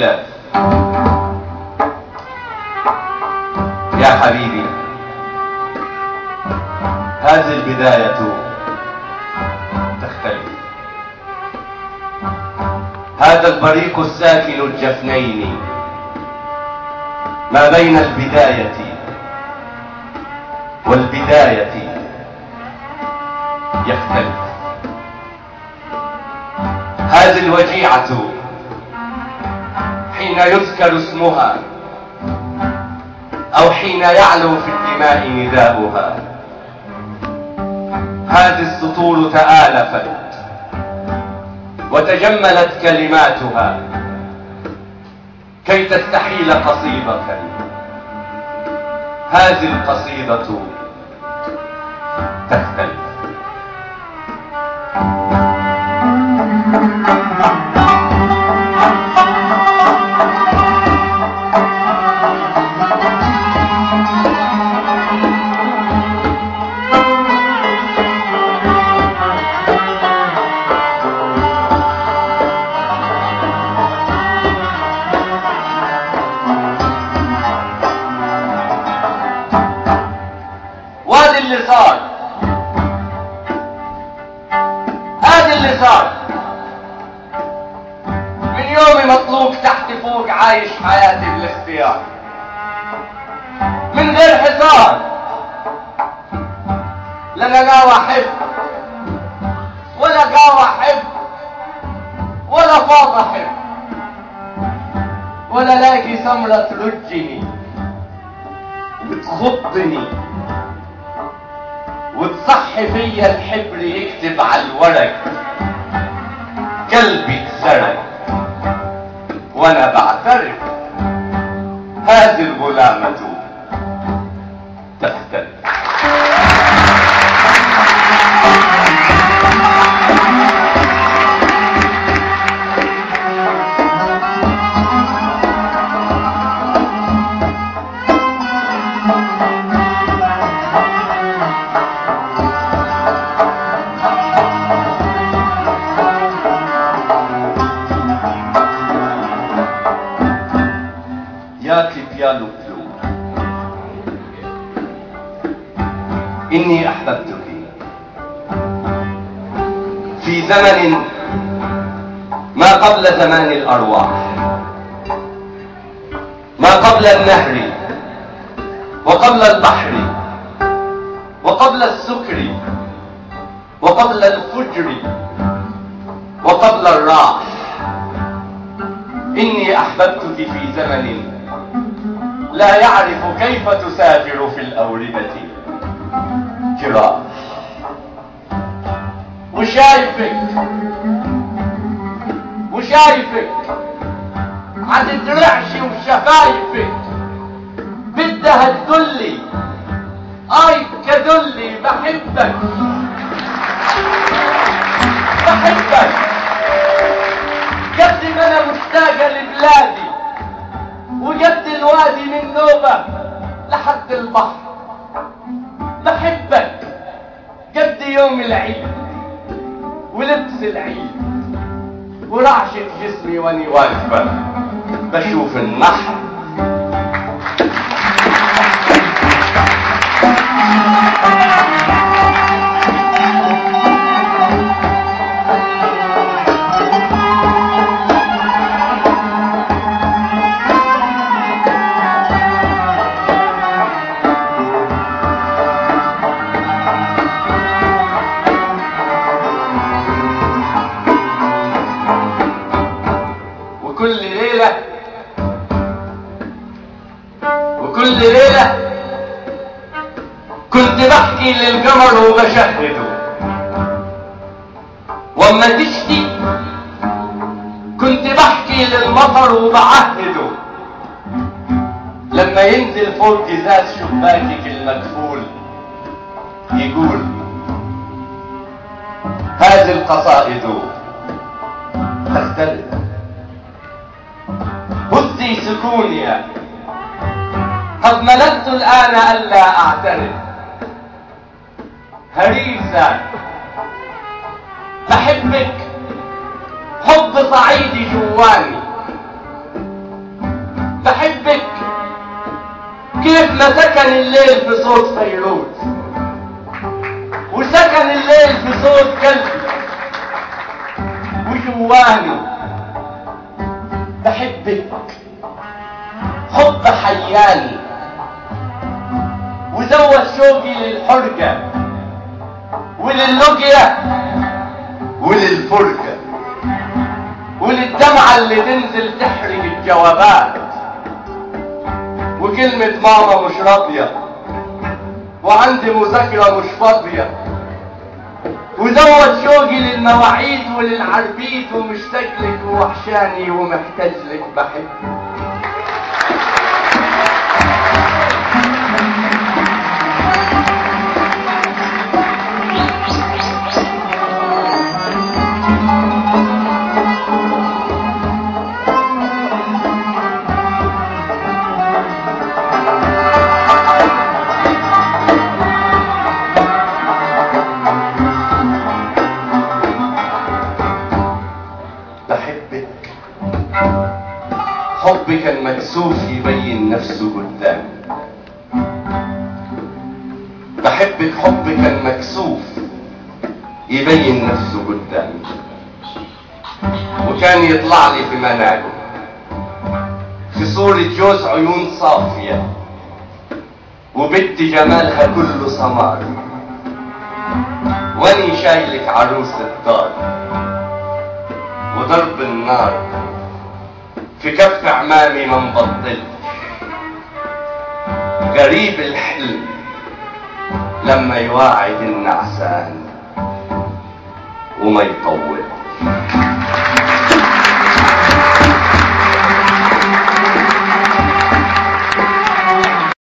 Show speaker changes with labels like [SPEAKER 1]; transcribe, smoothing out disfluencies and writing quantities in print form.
[SPEAKER 1] اختلاف. يا حبيبي، هذه البداية تختلف. هذا البريق الساكن الجفنين ما بين البداية والبداية يختلف. هذه الوجيعة حين يذكر اسمها أو حين يعلو في الدماء نداؤها. هذه السطور تآلفت وتجملت كلماتها كي تستحيل قصيدة. هذه القصيدة تختلف. هذا اللي صار من يومي مطلوق تحت فوق، عايش حياتي بالاختيار من غير حصار. لا انا ناوي احب ولا قاوي احب ولا فاض احب ولا لاقي سمرة ترجني وتخضني وتصحي فيا الحبر يكتب على الورق. قلبي اتسرق وانا بعترف. هذه الغلامة تختلف. إني أحببتك في زمن ما قبل زمان الأرواح، ما قبل النهر وقبل البحر وقبل السكر وقبل الفجر وقبل الراح. إني أحببتك في زمن لا يعرف كيف تسافر في الأوردة جراح. وشايفك عتترعش وشفايفك بدها تدلي. اي كدلي بحبك قد ما انا مشتاقة لبلادي وقد الوادي من نوبة لحد البحر. بحبك قد يوم العيد ولبس العيد ورعشة جسمي واني واقفة بشوف النحر. وكل ليلة كنت بحكي للقمر وبشهده، واما تشتي كنت بحكي للمطر وبعهده. لما ينزل فوق جزاز شباكك المكفول يقول هذه القصائد تختلف. هزي سكونيا قد مللت الآن ألا أعترف. هريسة بحبك حب صعيدي جواني بحبك كيف ما سكن الليل في صوت فيروز، وسكن الليل في صوت قلبي وجواني. بحبك حب حياني وزود شوقي للحرقة ولللقية وللفرقة وللدمعة اللي تنزل تحرق الجوابات، وكلمة ماما مش راضية وعندي مذاكرة مش فاضية، وزود شوقي للمواعيد وللعربيد ومشتاق لك ووحشاني ومحتاج لك. بحبك حبي كان مكسوف يبين نفسه قدامي. بحبك حبي كان مكسوف يبين نفسه قدامي، وكان يطلع لي في منامي في صورة جوز عيون صافية وبنت جمالها كله سمار، واني شايلك عروس الدار وضرب النار في كف عمامي ما مبطلش. غريب الحلم لما يواعد النعسان وما يطول.